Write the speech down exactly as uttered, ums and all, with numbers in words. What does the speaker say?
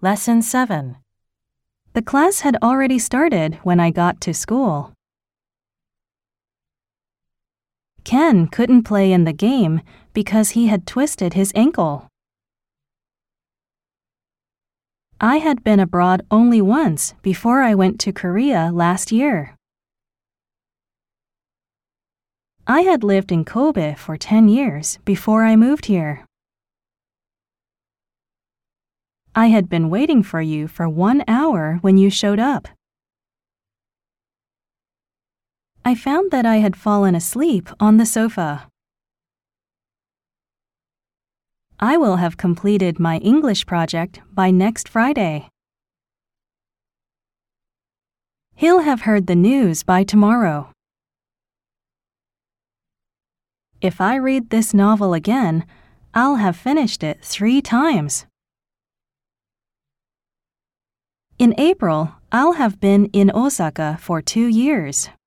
Lesson seven. The class had already started when I got to school. Ken couldn't play in the game because he had twisted his ankle. I had been abroad only once before I went to Korea last year. I had lived in Kobe for ten years before I moved here. I had been waiting for you for one hour when you showed up. I found that I had fallen asleep on the sofa. I will have completed my English project by next Friday. He'll have heard the news by tomorrow. If I read this novel again, I'll have finished it three times. In April, I'll have been in Osaka for two years.